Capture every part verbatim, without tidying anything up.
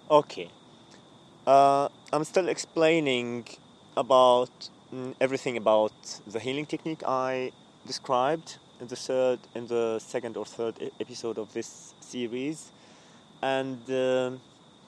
Okay. Uh, I'm still explaining about mm, everything about the healing technique I described in the third, in the second or third e- episode of this series, and um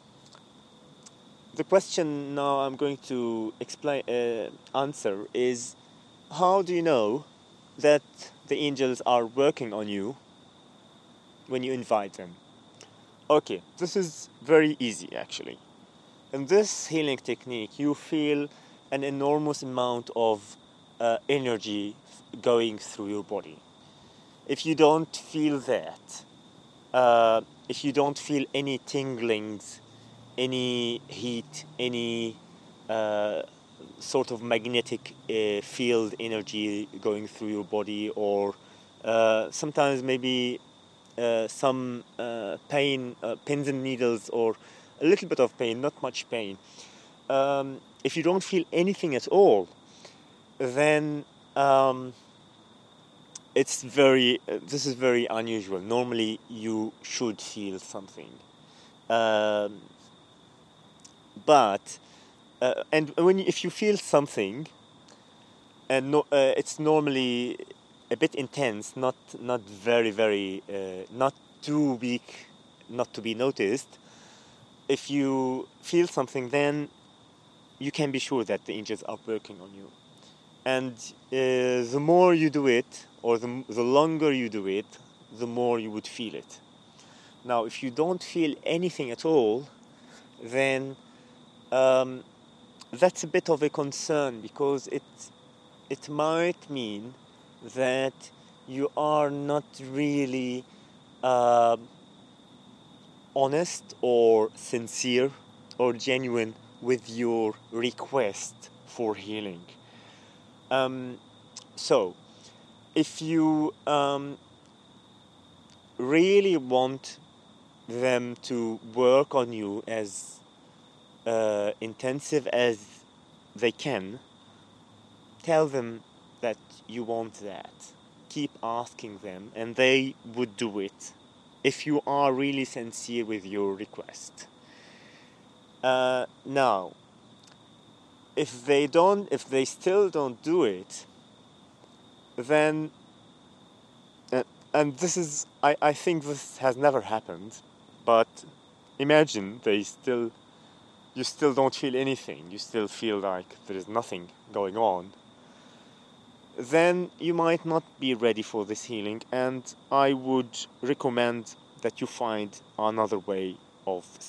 the question now I'm going to explain uh, answer is, how do you know that the angels are working on you when you invite them? Okay, this is very easy actually. In this healing technique, you feel an enormous amount of uh, energy going through your body. If you don't feel that, uh, if you don't feel any tinglings, any heat, any uh, sort of magnetic uh, field energy going through your body, or uh, sometimes maybe uh, some uh, pain, uh, pins and needles, or a little bit of pain, not much pain. Um, if you don't feel anything at all, then um, it's very. Uh, this is very unusual. Normally, you should feel something, um, but uh, and when you, if you feel something, and no, uh, it's normally a bit intense, not not very very, uh, not too weak, not to be noticed. If you feel something, then you can be sure that the angels are working on you. And uh, the more you do it, or the, the longer you do it, the more you would feel it. Now, if you don't feel anything at all, then um, that's a bit of a concern, because it it might mean that you are not really uh, honest or sincere or genuine with your request for healing. Um, so, if you um, really want them to work on you as uh, intensive as they can, tell them that you want that. Keep asking them, and they would do it if you are really sincere with your request. Uh, now, if they don't, if they still don't do it, then uh, and this is, I, I think this has never happened, but imagine they still, you still don't feel anything, you still feel like there is nothing going on, then you might not be ready for this healing, and I would recommend that you find another way of